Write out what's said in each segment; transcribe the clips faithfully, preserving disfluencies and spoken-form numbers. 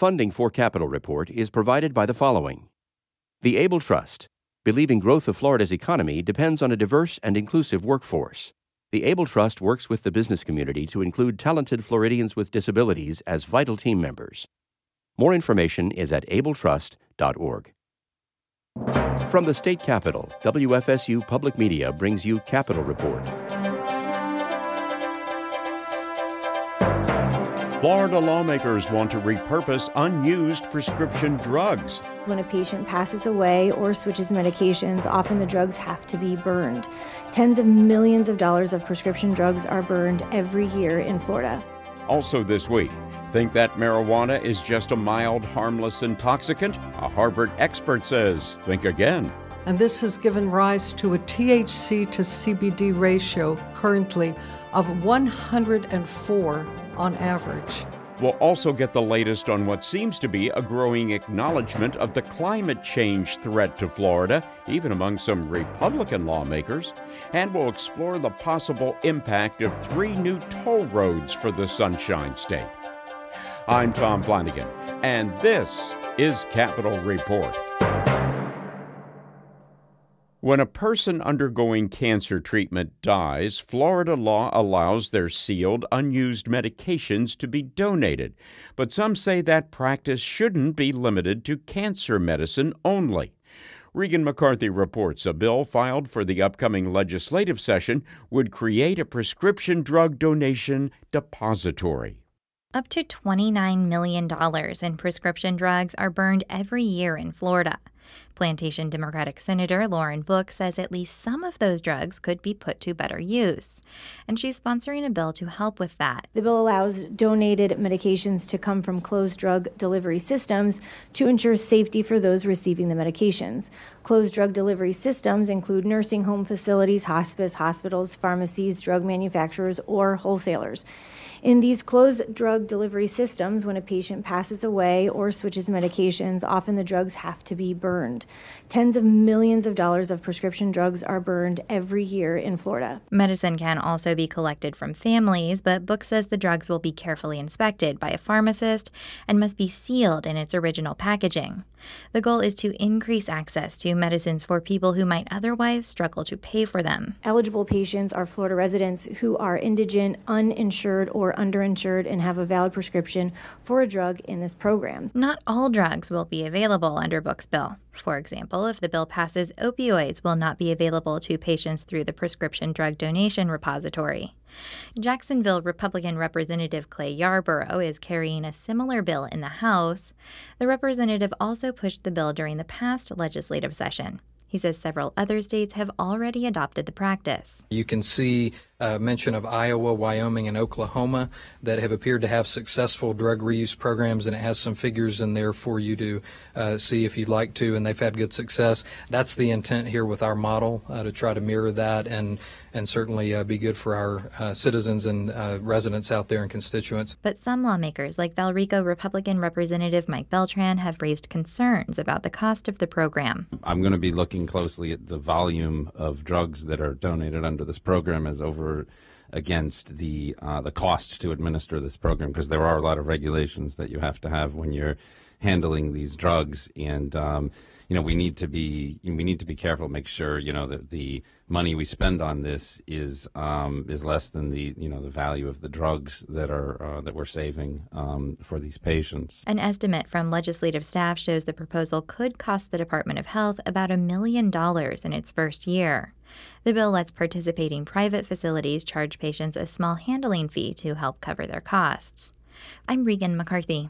Funding for Capitol Report is provided by the following. The Able Trust, believing growth of Florida's economy depends on a diverse and inclusive workforce. The Able Trust works with the business community to include talented Floridians with disabilities as vital team members. More information is at able trust dot org. From the state capitol, W F S U Public Media brings you Capitol Report. Florida lawmakers want to repurpose unused prescription drugs. When a patient passes away or switches medications, often the drugs have to be burned. Tens of millions of dollars of prescription drugs are burned every year in Florida. Also this week, think that marijuana is just a mild, harmless intoxicant? A Harvard expert says, think again. And this has given rise to a T H C to C B D ratio currently of one hundred four on average. We'll also get the latest on what seems to be a growing acknowledgement of the climate change threat to Florida, even among some Republican lawmakers. And we'll explore the possible impact of three new toll roads for the Sunshine State. I'm Tom Flanagan, and this is Capitol Report. When a person undergoing cancer treatment dies, Florida law allows their sealed, unused medications to be donated. But some say that practice shouldn't be limited to cancer medicine only. Regan McCarthy reports a bill filed for the upcoming legislative session would create a prescription drug donation depository. Up to twenty-nine million dollars in prescription drugs are burned every year in Florida. Plantation Democratic Senator Lauren Book says at least some of those drugs could be put to better use, and she's sponsoring a bill to help with that. The bill allows donated medications to come from closed drug delivery systems to ensure safety for those receiving the medications. Closed drug delivery systems include nursing home facilities, hospice, hospitals, pharmacies, drug manufacturers, or wholesalers. In these closed drug delivery systems, when a patient passes away or switches medications, often the drugs have to be burned. Tens of millions of dollars of prescription drugs are burned every year in Florida. Medicine can also be collected from families, but Book says the drugs will be carefully inspected by a pharmacist and must be sealed in its original packaging. The goal is to increase access to medicines for people who might otherwise struggle to pay for them. Eligible patients are Florida residents who are indigent, uninsured, or underinsured and have a valid prescription for a drug in this program. Not all drugs will be available under Book's bill. For example, if the bill passes, opioids will not be available to patients through the Prescription Drug Donation Repository. Jacksonville Republican Representative Clay Yarborough is carrying a similar bill in the House. The representative also pushed the bill during the past legislative session. He says several other states have already adopted the practice. You can see uh, mention of Iowa, Wyoming, and Oklahoma that have appeared to have successful drug reuse programs, and it has some figures in there for you to uh, see if you'd like to, and they've had good success. That's the intent here with our model, uh, to try to mirror that and and certainly uh, be good for our uh, citizens and uh, residents out there and constituents. But some lawmakers, like Valrico Republican Representative Mike Beltran, have raised concerns about the cost of the program. I'm going to be looking closely at the volume of drugs that are donated under this program as over against the uh, the cost to administer this program, because there are a lot of regulations that you have to have when you're handling these drugs, and um, you know we need to be we need to be careful, make sure you know that the money we spend on this is um, is less than the you know the value of the drugs that are uh, that we're saving um, for these patients. An estimate from legislative staff shows the proposal could cost the Department of Health about a million dollars in its first year. The bill lets participating private facilities charge patients a small handling fee to help cover their costs. I'm Regan McCarthy.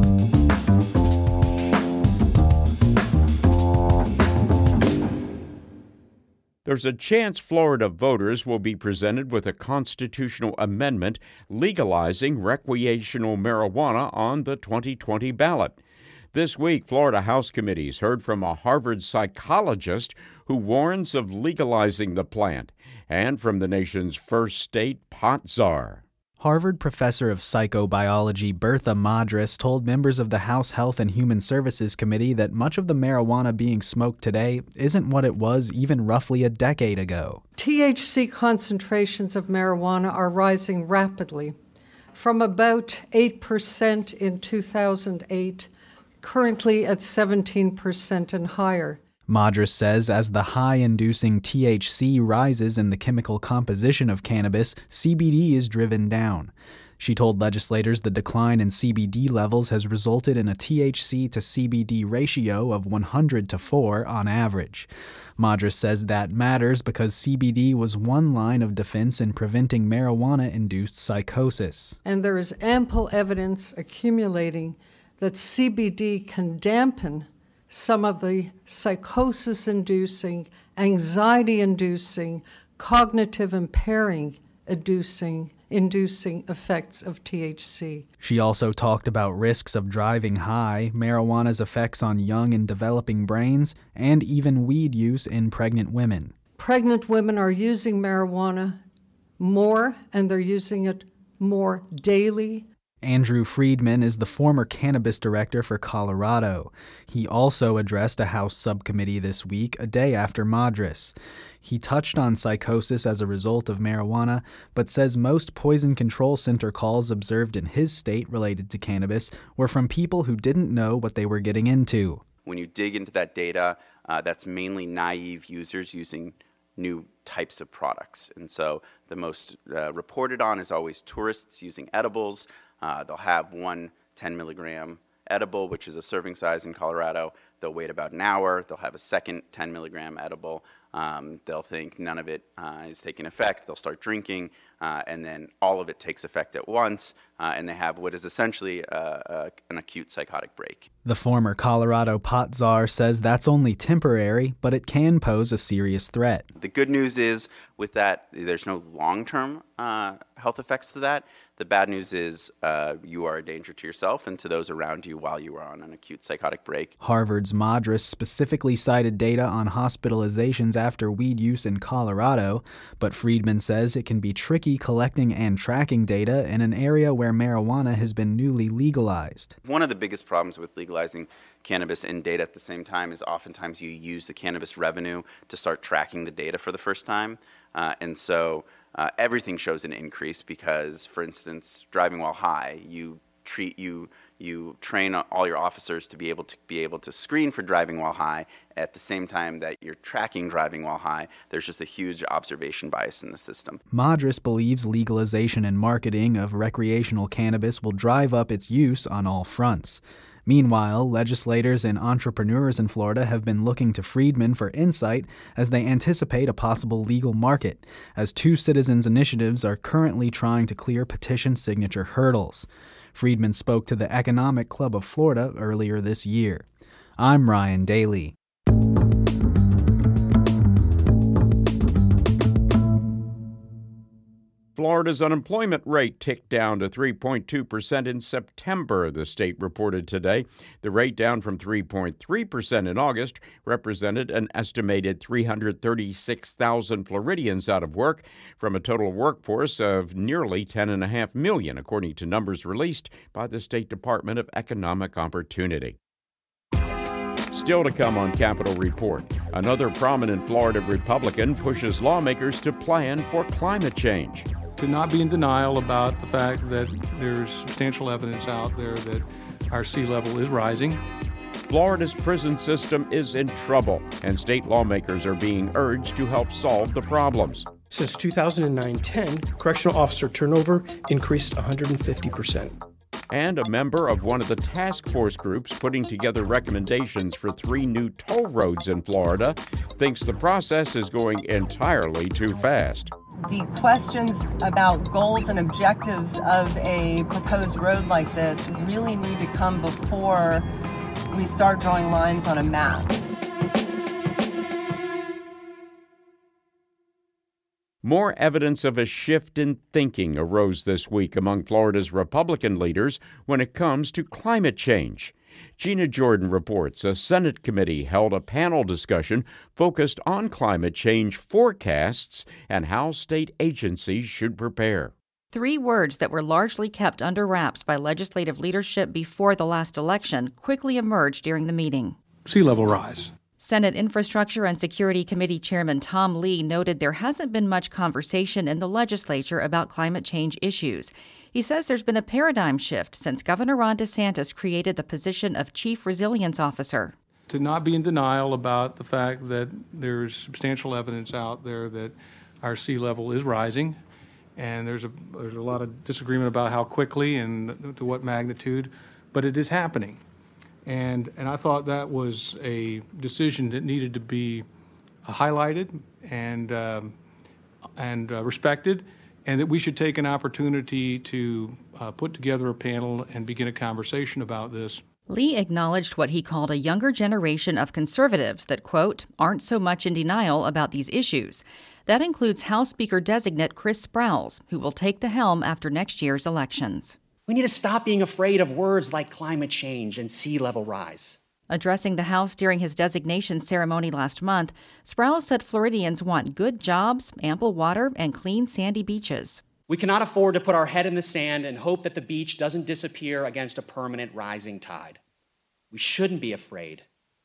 There's a chance Florida voters will be presented with a constitutional amendment legalizing recreational marijuana on the twenty twenty ballot. This week, Florida House committees heard from a Harvard psychologist who warns of legalizing the plant, and from the nation's first state pot czar. Harvard professor of psychobiology Bertha Madras told members of the House Health and Human Services Committee that much of the marijuana being smoked today isn't what it was even roughly a decade ago. T H C concentrations of marijuana are rising rapidly. from about eight percent in two thousand eight, currently at seventeen percent and higher. Madras says as the high-inducing T H C rises in the chemical composition of cannabis, C B D is driven down. She told legislators the decline in C B D levels has resulted in a T H C to C B D ratio of one hundred to four on average. Madras says that matters because C B D was one line of defense in preventing marijuana-induced psychosis. And there is ample evidence accumulating that C B D can dampen some of the psychosis-inducing, anxiety-inducing, cognitive impairing inducing inducing effects of T H C. She also talked about risks of driving high, marijuana's effects on young and developing brains, and even weed use in pregnant women. Pregnant women are using marijuana more, and they're using it more daily. Andrew Friedman is the former cannabis director for Colorado. He also addressed a House subcommittee this week, a day after Madras. He touched on psychosis as a result of marijuana, but says most poison control center calls observed in his state related to cannabis were from people who didn't know what they were getting into. When you dig into that data, uh, that's mainly naive users using new types of products. And so the most uh, reported on is always tourists using edibles. Uh, they'll have one ten milligram edible, which is a serving size in Colorado. They'll wait about an hour. They'll have a second ten milligram edible. Um, they'll think none of it uh, is taking effect. They'll start drinking, uh, and then all of it takes effect at once, uh, and they have what is essentially uh, uh, an acute psychotic break. The former Colorado pot czar says that's only temporary, but it can pose a serious threat. The good news is with that, there's no long-term uh, health effects to that. The bad news is uh, you are a danger to yourself and to those around you while you are on an acute psychotic break. Harvard's Madras specifically cited data on hospitalizations after weed use in Colorado, but Friedman says it can be tricky collecting and tracking data in an area where marijuana has been newly legalized. One of the biggest problems with legalizing cannabis and data at the same time is oftentimes you use the cannabis revenue to start tracking the data for the first time. Uh, and so uh, everything shows an increase because, for instance, driving while high, you treat you you train all your officers to be able to be able to screen for driving while high at the same time that you're tracking driving while high. There's just a huge observation bias in the system. Madras believes legalization and marketing of recreational cannabis will drive up its use on all fronts. Meanwhile, legislators and entrepreneurs in Florida have been looking to Friedman for insight as they anticipate a possible legal market, as two citizens' initiatives are currently trying to clear petition signature hurdles. Friedman spoke to the Economic Club of Florida earlier this year. I'm Ryan Daly. Florida's unemployment rate ticked down to three point two percent in September, the state reported today. The rate, down from three point three percent in August, represented an estimated three hundred thirty-six thousand Floridians out of work from a total workforce of nearly ten point five million, according to numbers released by the State Department of Economic Opportunity. Still to come on Capitol Report, another prominent Florida Republican pushes lawmakers to plan for climate change. To not be in denial about the fact that there's substantial evidence out there that our sea level is rising. Florida's prison system is in trouble, and state lawmakers are being urged to help solve the problems. Since two thousand nine ten, correctional officer turnover increased one hundred fifty percent. And a member of one of the task force groups putting together recommendations for three new toll roads in Florida thinks the process is going entirely too fast. The questions about goals and objectives of a proposed road like this really need to come before we start drawing lines on a map. More evidence of a shift in thinking arose this week among Florida's Republican leaders when it comes to climate change. Gina Jordan reports a Senate committee held a panel discussion focused on climate change forecasts and how state agencies should prepare. Three words that were largely kept under wraps by legislative leadership before the last election quickly emerged during the meeting. Sea level rise. Senate Infrastructure and Security Committee Chairman Tom Lee noted there hasn't been much conversation in the legislature about climate change issues. He says there's been a paradigm shift since Governor Ron DeSantis created the position of Chief Resilience Officer. To not be in denial about the fact that there's substantial evidence out there that our sea level is rising, and there's a there's a lot of disagreement about how quickly and to what magnitude, but it is happening. And and I thought that was a decision that needed to be highlighted and um, and uh, respected, and that we should take an opportunity to uh, put together a panel and begin a conversation about this. Lee acknowledged what he called a younger generation of conservatives that, quote, aren't so much in denial about these issues. That includes House Speaker-designate Chris Sprowls, who will take the helm after next year's elections. We need to stop being afraid of words like climate change and sea level rise. Addressing the House during his designation ceremony last month, Sprowls said Floridians want good jobs, ample water, and clean sandy beaches. We cannot afford to put our head in the sand and hope that the beach doesn't disappear against a permanent rising tide. We shouldn't be afraid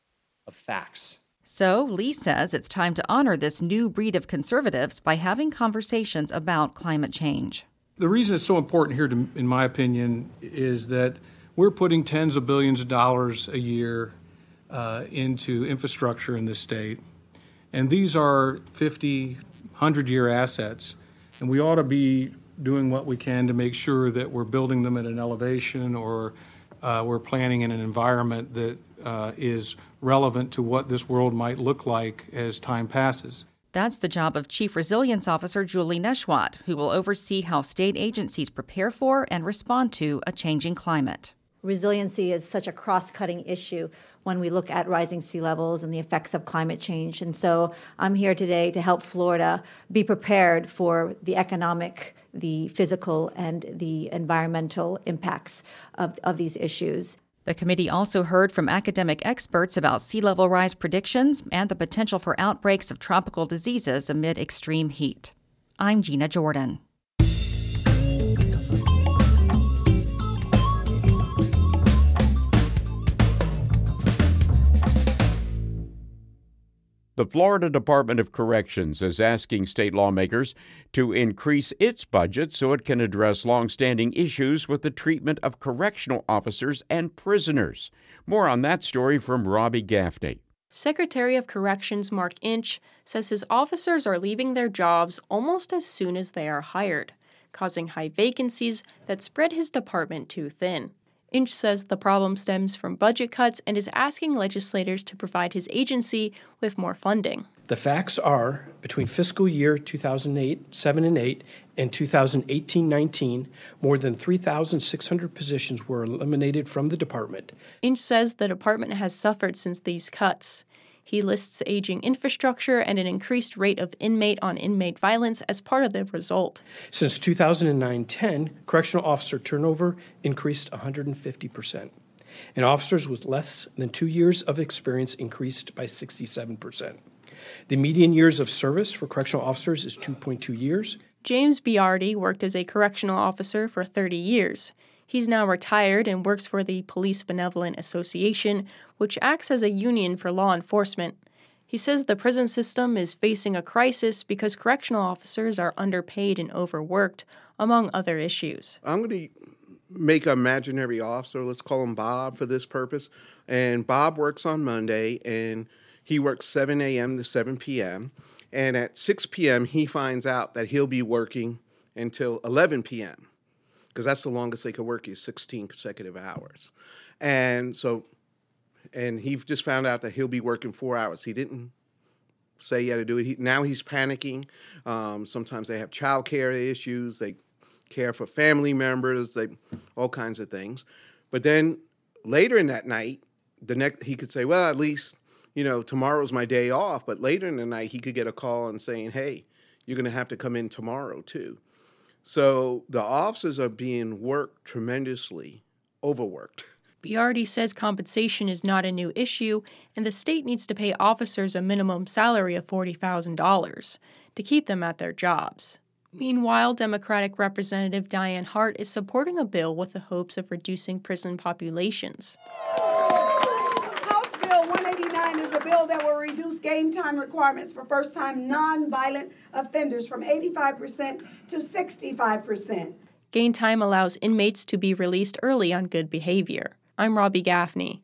of facts. So, Lee says it's time to honor this new breed of conservatives by having conversations about climate change. The reason it's so important here, to, in my opinion, is that we're putting tens of billions of dollars a year uh, into infrastructure in this state. And these are fifty, one hundred year assets. And we ought to be doing what we can to make sure that we're building them at an elevation or uh, we're planning in an environment that uh, is relevant to what this world might look like as time passes. That's the job of Chief Resilience Officer Julie Neshwat, who will oversee how state agencies prepare for and respond to a changing climate. Resiliency is such a cross-cutting issue when we look at rising sea levels and the effects of climate change. And so I'm here today to help Florida be prepared for the economic, the physical, and the environmental impacts of, of these issues. The committee also heard from academic experts about sea level rise predictions and the potential for outbreaks of tropical diseases amid extreme heat. I'm Gina Jordan. The Florida Department of Corrections is asking state lawmakers to increase its budget so it can address longstanding issues with the treatment of correctional officers and prisoners. More on that story from Robbie Gaffney. Secretary of Corrections Mark Inch says his officers are leaving their jobs almost as soon as they are hired, causing high vacancies that spread his department too thin. Inch says the problem stems from budget cuts and is asking legislators to provide his agency with more funding. The facts are, between fiscal year two thousand eight, seven and eight and two thousand eighteen nineteen, more than three thousand six hundred positions were eliminated from the department. Inch says the department has suffered since these cuts. He lists aging infrastructure and an increased rate of inmate-on-inmate violence as part of the result. Since two thousand nine ten, correctional officer turnover increased one hundred fifty percent, and officers with less than two years of experience increased by sixty-seven percent. The median years of service for correctional officers is two point two years. James Biardi worked as a correctional officer for thirty years. He's now retired and works for the Police Benevolent Association, which acts as a union for law enforcement. He says the prison system is facing a crisis because correctional officers are underpaid and overworked, among other issues. I'm going to make an imaginary officer, let's call him Bob for this purpose, and Bob works on Monday, and he works seven a.m. to seven p.m., and at six p.m. he finds out that he'll be working until eleven p.m., because that's the longest they could work is sixteen consecutive hours. And so, and he just found out that he'll be working four hours. He didn't say he had to do it. He, now he's panicking. Um, sometimes they have child care issues. They care for family members, they all kinds of things. But then later in that night, the next he could say, well, at least, you know, tomorrow's my day off. But later in the night, he could get a call and saying, hey, you're going to have to come in tomorrow too. So the officers are being worked tremendously, overworked. Biardi says compensation is not a new issue, and the state needs to pay officers a minimum salary of forty thousand dollars to keep them at their jobs. Meanwhile, Democratic Representative Diane Hart is supporting a bill with the hopes of reducing prison populations. House Bill one eighty-nine is a bill that will reduce game time requirements for first-time non-violent offenders from eighty-five percent to sixty-five percent. Gain time allows inmates to be released early on good behavior. I'm Robbie Gaffney.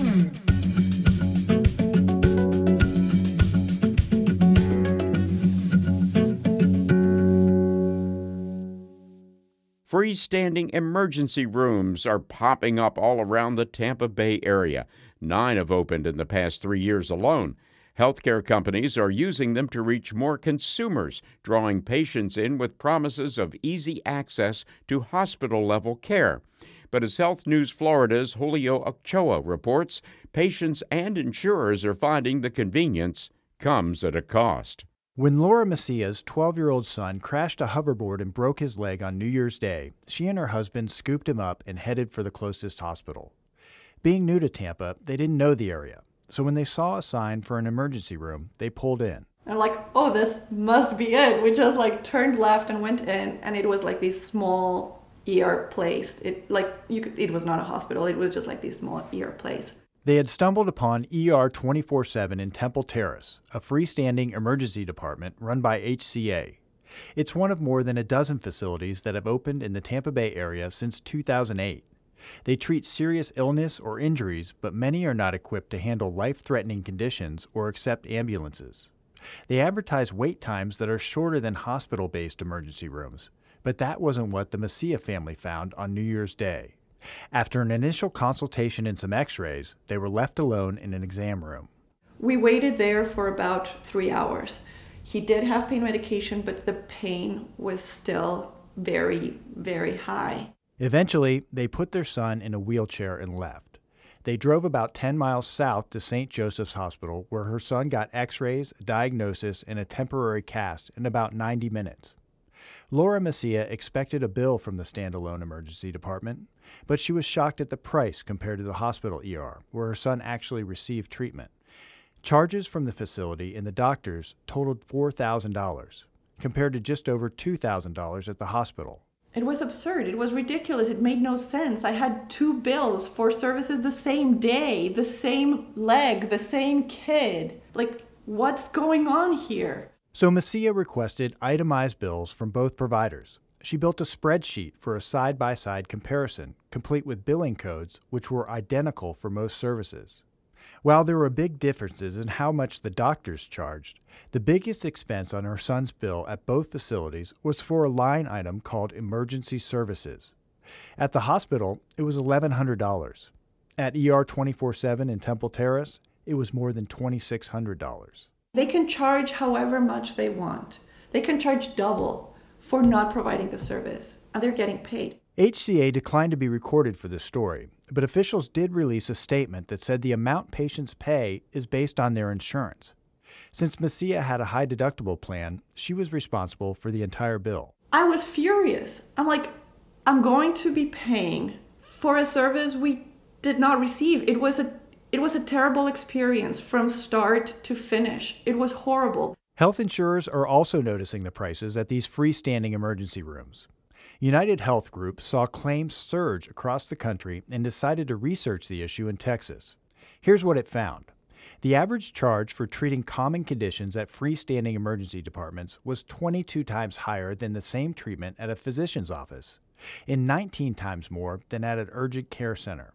Freestanding emergency rooms are popping up all around the Tampa Bay area. Nine have opened in the past three years alone. Healthcare companies are using them to reach more consumers, drawing patients in with promises of easy access to hospital-level care. But as Health News Florida's Julio Ochoa reports, patients and insurers are finding the convenience comes at a cost. When Laura Macia's twelve-year-old son crashed a hoverboard and broke his leg on New Year's Day, she and her husband scooped him up and headed for the closest hospital. Being new to Tampa, they didn't know the area, so when they saw a sign for an emergency room, they pulled in. I'm like, oh, this must be it. We just like turned left and went in, and it was like this small E R place. It like you could, it was not a hospital. It was just like this small E R place. They had stumbled upon E R twenty-four seven in Temple Terrace, a freestanding emergency department run by H C A. It's one of more than a dozen facilities that have opened in the Tampa Bay area since two thousand eight. They treat serious illness or injuries, but many are not equipped to handle life-threatening conditions or accept ambulances. They advertise wait times that are shorter than hospital-based emergency rooms, but that wasn't what the Macia family found on New Year's Day. After an initial consultation and some x-rays, they were left alone in an exam room. We waited there for about three hours. He did have pain medication, but the pain was still very, very high. Eventually, they put their son in a wheelchair and left. They drove about ten miles south to Saint Joseph's Hospital, where her son got x-rays, a diagnosis, and a temporary cast in about ninety minutes. Laura Macia expected a bill from the standalone emergency department, but she was shocked at the price compared to the hospital E R, where her son actually received treatment. Charges from the facility and the doctors totaled four thousand dollars, compared to just over two thousand dollars at the hospital. It was absurd. It was ridiculous. It made no sense. I had two bills for services the same day, the same leg, the same kid. Like, what's going on here? So Macia requested itemized bills from both providers. She built a spreadsheet for a side-by-side comparison, complete with billing codes, which were identical for most services. While there were big differences in how much the doctors charged, the biggest expense on her son's bill at both facilities was for a line item called emergency services. At the hospital, it was eleven hundred dollars. At E R twenty-four seven in Temple Terrace, it was more than twenty-six hundred dollars. They can charge however much they want. They can charge double for not providing the service, and they're getting paid. H C A declined to be recorded for this story, but officials did release a statement that said the amount patients pay is based on their insurance. Since Macia had a high deductible plan, she was responsible for the entire bill. I was furious. I'm like, I'm going to be paying for a service we did not receive. It was a It was a terrible experience from start to finish. It was horrible. Health insurers are also noticing the prices at these freestanding emergency rooms. United Health Group saw claims surge across the country and decided to research the issue in Texas. Here's what it found. The average charge for treating common conditions at freestanding emergency departments was twenty-two times higher than the same treatment at a physician's office, and nineteen times more than at an urgent care center.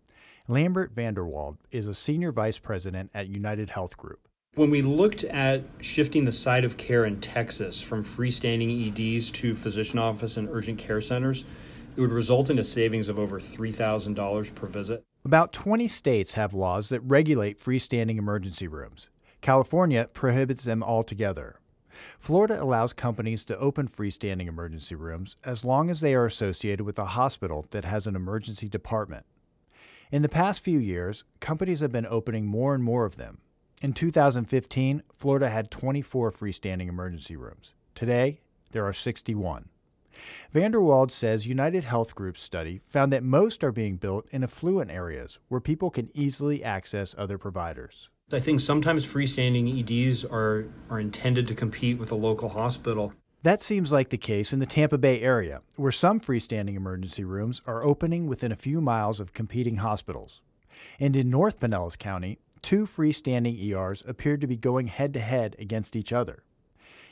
Lambert Vanderwald is a senior vice president at United Health Group. When we looked at shifting the site of care in Texas from freestanding E Ds to physician office and urgent care centers, it would result in a savings of over three thousand dollars per visit. About twenty states have laws that regulate freestanding emergency rooms. California prohibits them altogether. Florida allows companies to open freestanding emergency rooms as long as they are associated with a hospital that has an emergency department. In the past few years, companies have been opening more and more of them. In two thousand fifteen, Florida had twenty-four freestanding emergency rooms. Today, there are sixty-one. Vanderwald says United Health Group's study found that most are being built in affluent areas where people can easily access other providers. I think sometimes freestanding E Ds are, are intended to compete with a local hospital. That seems like the case in the Tampa Bay area, where some freestanding emergency rooms are opening within a few miles of competing hospitals. And in North Pinellas County, two freestanding E Rs appeared to be going head-to-head against each other.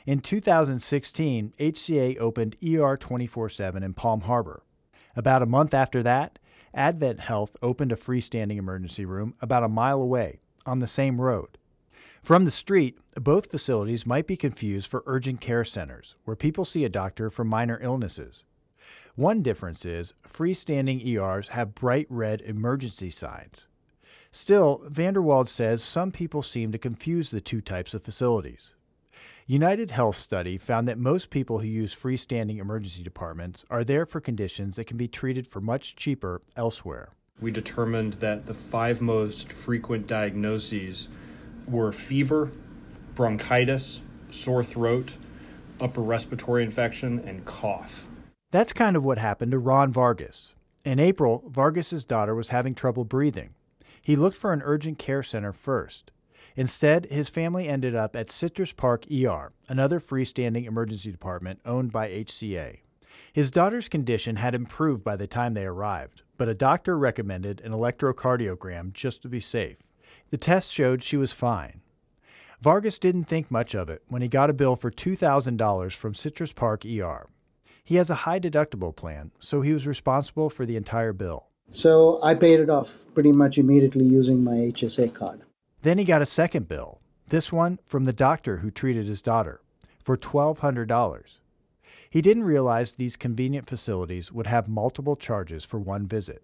In two thousand sixteen, H C A opened E R twenty-four seven in Palm Harbor. About a month after that, Advent Health opened a freestanding emergency room about a mile away on the same road. From the street, both facilities might be confused for urgent care centers, where people see a doctor for minor illnesses. One difference is freestanding E Rs have bright red emergency signs. Still, Vanderwald says some people seem to confuse the two types of facilities. United Health study found that most people who use freestanding emergency departments are there for conditions that can be treated for much cheaper elsewhere. We determined that the five most frequent diagnoses were fever, bronchitis, sore throat, upper respiratory infection, and cough. That's kind of what happened to Ron Vargas. In April, Vargas's daughter was having trouble breathing. He looked for an urgent care center first. Instead, his family ended up at Citrus Park E R, another freestanding emergency department owned by H C A. His daughter's condition had improved by the time they arrived, but a doctor recommended an electrocardiogram just to be safe. The test showed she was fine. Vargas didn't think much of it when he got a bill for two thousand dollars from Citrus Park E R. He has a high deductible plan, so he was responsible for the entire bill. So I paid it off pretty much immediately using my H S A card. Then he got a second bill, this one from the doctor who treated his daughter, for twelve hundred dollars. He didn't realize these convenient facilities would have multiple charges for one visit.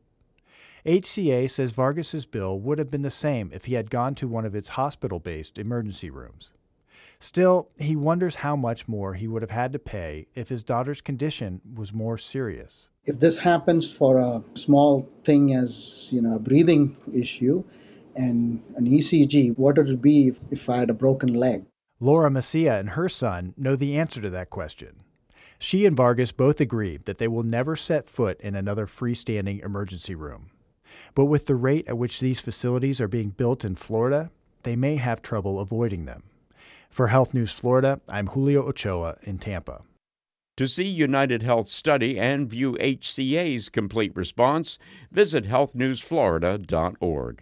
H C A says Vargas's bill would have been the same if he had gone to one of its hospital-based emergency rooms. Still, he wonders how much more he would have had to pay if his daughter's condition was more serious. If this happens for a small thing as, you know, a breathing issue and an E C G, what would it be if, if I had a broken leg? Laura Macia and her son know the answer to that question. She and Vargas both agree that they will never set foot in another freestanding emergency room. But with the rate at which these facilities are being built in Florida, they may have trouble avoiding them. For Health News Florida, I'm Julio Ochoa in Tampa. To see United Health study and view H C A's complete response, visit health news florida dot org.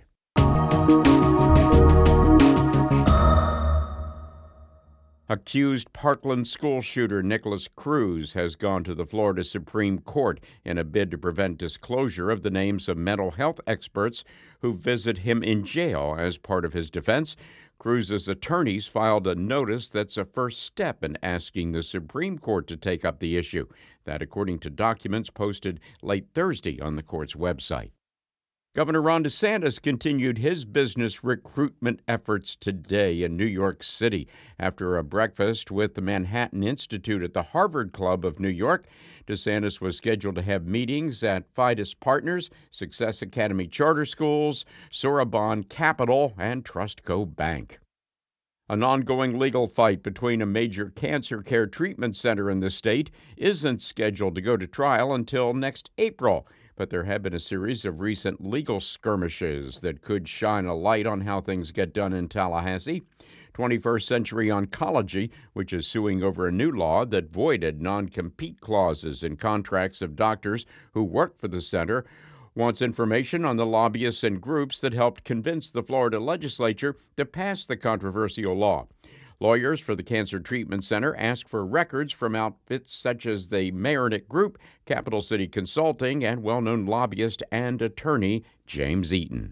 Accused Parkland school shooter Nicholas Cruz has gone to the Florida Supreme Court in a bid to prevent disclosure of the names of mental health experts who visit him in jail. As part of his defense, Cruz's attorneys filed a notice that's a first step in asking the Supreme Court to take up the issue. That, according to documents posted late Thursday on the court's website. Governor Ron DeSantis continued his business recruitment efforts today in New York City. After a breakfast with the Manhattan Institute at the Harvard Club of New York, DeSantis was scheduled to have meetings at Fidus Partners, Success Academy Charter Schools, Soraban Capital, and Trustco Bank. An ongoing legal fight between a major cancer care treatment center in the state isn't scheduled to go to trial until next April. But there have been a series of recent legal skirmishes that could shine a light on how things get done in Tallahassee. twenty-first Century Oncology, which is suing over a new law that voided non-compete clauses in contracts of doctors who work for the center, wants information on the lobbyists and groups that helped convince the Florida legislature to pass the controversial law. Lawyers for the Cancer Treatment Center ask for records from outfits such as the Meredith Group, Capital City Consulting, and well-known lobbyist and attorney James Eaton.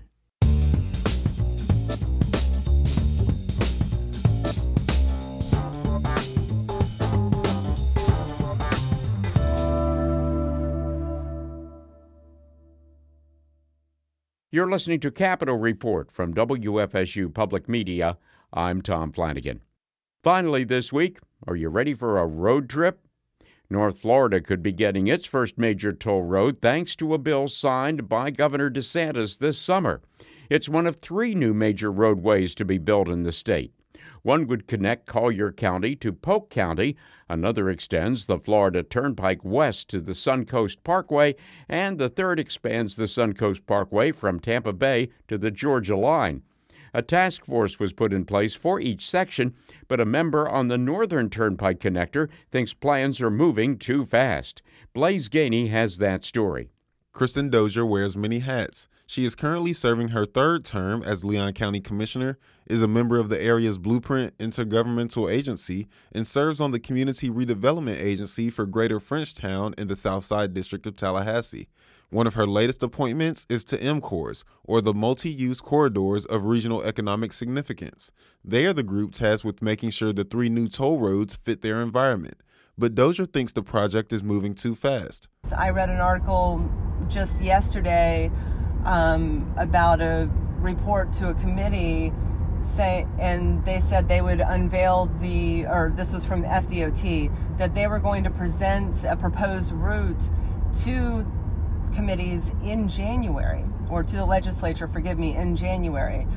You're listening to Capitol Report from W F S U Public Media. I'm Tom Flanagan. Finally this week, are you ready for a road trip? North Florida could be getting its first major toll road thanks to a bill signed by Governor DeSantis this summer. It's one of three new major roadways to be built in the state. One would connect Collier County to Polk County, another extends the Florida Turnpike west to the Suncoast Parkway, and the third expands the Suncoast Parkway from Tampa Bay to the Georgia line. A task force was put in place for each section, but a member on the Northern Turnpike connector thinks plans are moving too fast. Blaze Gainey has that story. Kristen Dozier wears many hats. She is currently serving her third term as Leon County Commissioner, is a member of the area's Blueprint Intergovernmental Agency, and serves on the Community Redevelopment Agency for Greater Frenchtown in the Southside District of Tallahassee. One of her latest appointments is to M CORES, or the Multi-Use Corridors of Regional Economic Significance. They are the group tasked with making sure the three new toll roads fit their environment. But Dozier thinks the project is moving too fast. I read an article just yesterday um, about a report to a committee, say, and they said they would unveil the, or this was from F D O T, that they were going to present a proposed route to committees in January, or to the legislature, forgive me, in January.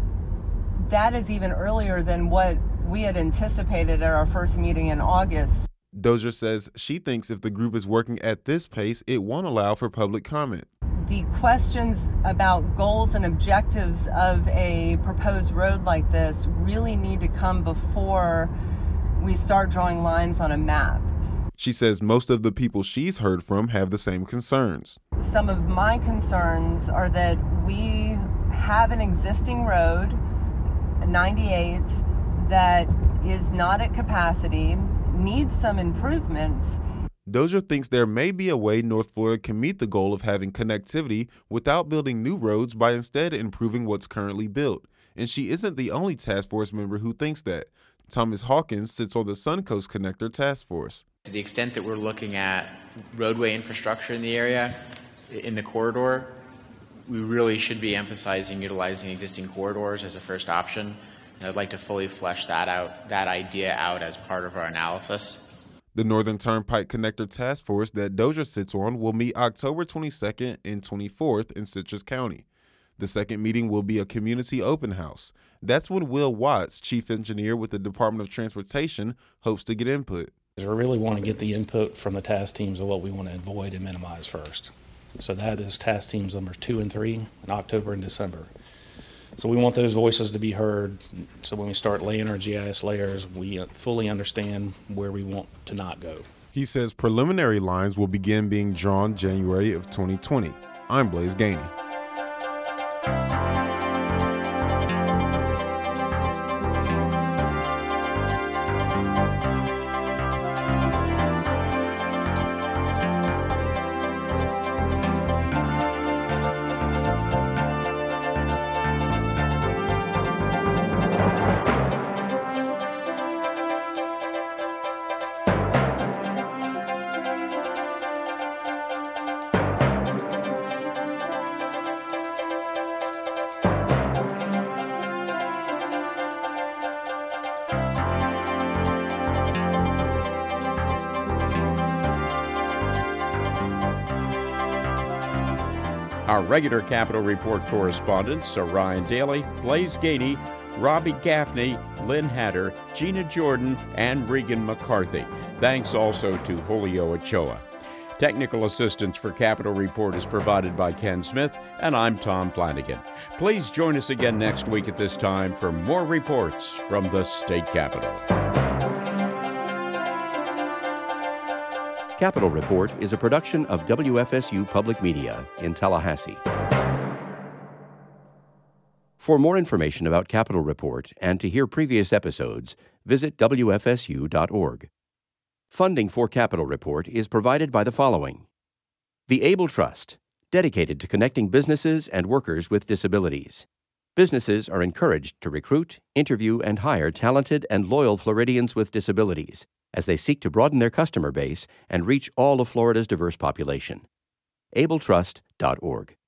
That is even earlier than what we had anticipated at our first meeting in August. Dozier says she thinks if the group is working at this pace, it won't allow for public comment. The questions about goals and objectives of a proposed road like this really need to come before we start drawing lines on a map. She says most of the people she's heard from have the same concerns. Some of my concerns are that we have an existing road, ninety-eight, that is not at capacity, needs some improvements. Dozier thinks there may be a way North Florida can meet the goal of having connectivity without building new roads by instead improving what's currently built. And she isn't the only task force member who thinks that. Thomas Hawkins sits on the Suncoast Connector Task Force. To the extent that we're looking at roadway infrastructure in the area, in the corridor, we really should be emphasizing utilizing existing corridors as a first option. And I'd like to fully flesh that out, that idea out as part of our analysis. The Northern Turnpike Connector Task Force that Dozier sits on will meet October twenty-second and twenty-fourth in Citrus County. The second meeting will be a community open house. That's when Will Watts, chief engineer with the Department of Transportation, hopes to get input. We really want to get the input from the task teams of what we want to avoid and minimize first. So that is task teams number two and three in October and December. So we want those voices to be heard. So when we start laying our G I S layers, we fully understand where we want to not go. He says preliminary lines will begin being drawn January of twenty twenty. I'm Blaze Gainey. Our regular Capitol Report correspondents are Ryan Daly, Blaze Gainey, Robbie Gaffney, Lynn Hatter, Gina Jordan, and Regan McCarthy. Thanks also to Julio Ochoa. Technical assistance for Capitol Report is provided by Ken Smith, and I'm Tom Flanagan. Please join us again next week at this time for more reports from the state capitol. Capitol Report is a production of W F S U Public Media in Tallahassee. For more information about Capitol Report and to hear previous episodes, visit W F S U dot org. Funding for Capitol Report is provided by the following: the Able Trust, dedicated to connecting businesses and workers with disabilities. Businesses are encouraged to recruit, interview, and hire talented and loyal Floridians with disabilities as they seek to broaden their customer base and reach all of Florida's diverse population. able trust dot org.